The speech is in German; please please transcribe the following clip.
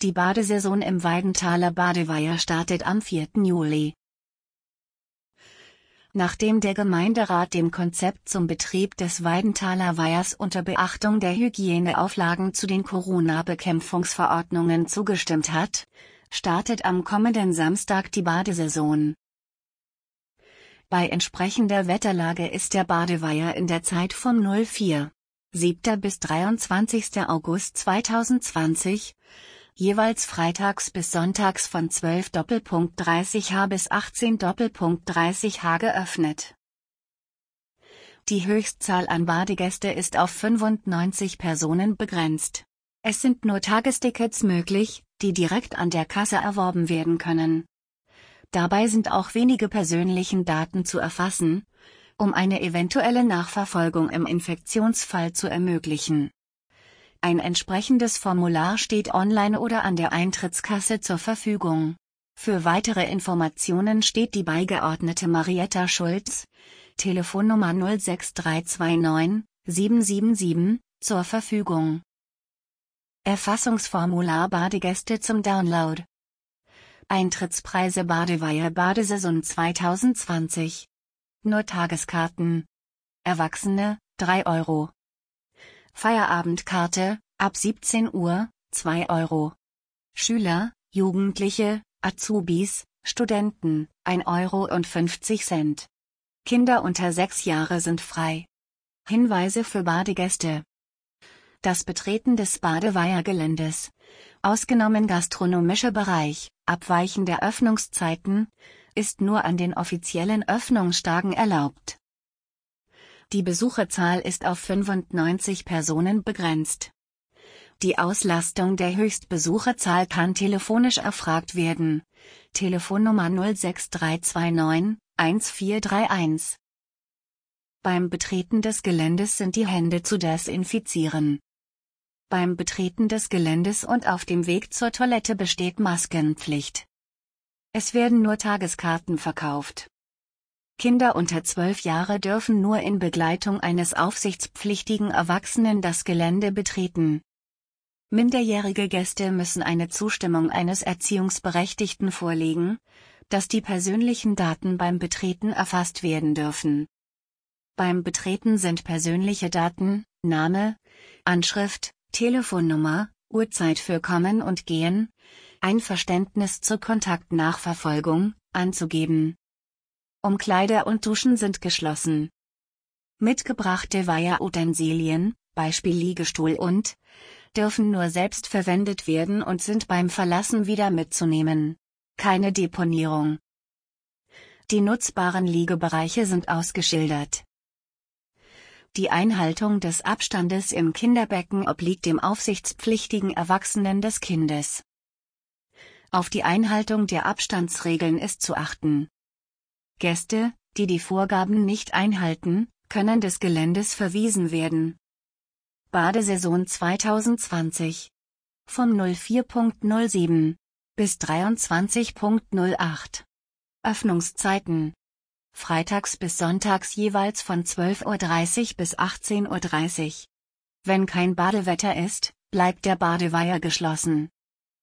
Die Badesaison im Weidenthaler Badeweiher startet am 4. Juli. Nachdem der Gemeinderat dem Konzept zum Betrieb des Weidenthaler Weihers unter Beachtung der Hygieneauflagen zu den Corona-Bekämpfungsverordnungen zugestimmt hat, startet am kommenden Samstag die Badesaison. Bei entsprechender Wetterlage ist der Badeweiher in der Zeit vom 04.07. bis 23. August 2020, jeweils freitags bis sonntags von 12:30 H bis 18:30 H geöffnet. Die Höchstzahl an Badegäste ist auf 95 Personen begrenzt. Es sind nur Tagestickets möglich, die direkt an der Kasse erworben werden können. Dabei sind auch wenige persönlichen Daten zu erfassen, um eine eventuelle Nachverfolgung im Infektionsfall zu ermöglichen. Ein entsprechendes Formular steht online oder an der Eintrittskasse zur Verfügung. Für weitere Informationen steht die beigeordnete Marietta Schulz, Telefonnummer 06329 777, zur Verfügung. Erfassungsformular Badegäste zum Download. Eintrittspreise Badeweiher Badesaison 2020. Nur Tageskarten. Erwachsene, 3 €. Feierabendkarte, ab 17 Uhr, 2 €. Schüler, Jugendliche, Azubis, Studenten, 1,50 €. Kinder unter 6 Jahre sind frei. Hinweise für Badegäste. Das Betreten des Badeweihergeländes, ausgenommen gastronomischer Bereich, Abweichen der Öffnungszeiten, ist nur an den offiziellen Öffnungstagen erlaubt. Die Besucherzahl ist auf 95 Personen begrenzt. Die Auslastung der Höchstbesucherzahl kann telefonisch erfragt werden. Telefonnummer 06329 1431. Beim Betreten des Geländes sind die Hände zu desinfizieren. Beim Betreten des Geländes und auf dem Weg zur Toilette besteht Maskenpflicht. Es werden nur Tageskarten verkauft. Kinder unter 12 Jahre dürfen nur in Begleitung eines aufsichtspflichtigen Erwachsenen das Gelände betreten. Minderjährige Gäste müssen eine Zustimmung eines Erziehungsberechtigten vorlegen, dass die persönlichen Daten beim Betreten erfasst werden dürfen. Beim Betreten sind persönliche Daten, Name, Anschrift, Telefonnummer, Uhrzeit für Kommen und Gehen, Einverständnis zur Kontaktnachverfolgung, anzugeben. Umkleider und Duschen sind geschlossen. Mitgebrachte Weiherutensilien, Beispiel Liegestuhl und, dürfen nur selbst verwendet werden und sind beim Verlassen wieder mitzunehmen. Keine Deponierung. Die nutzbaren Liegebereiche sind ausgeschildert. Die Einhaltung des Abstandes im Kinderbecken obliegt dem aufsichtspflichtigen Erwachsenen des Kindes. Auf die Einhaltung der Abstandsregeln ist zu achten. Gäste, die die Vorgaben nicht einhalten, können des Geländes verwiesen werden. Badesaison 2020. Vom 04.07. bis 23.08. Öffnungszeiten. Freitags bis sonntags jeweils von 12:30 Uhr bis 18:30 Uhr. Wenn kein Badewetter ist, bleibt der Badeweiher geschlossen.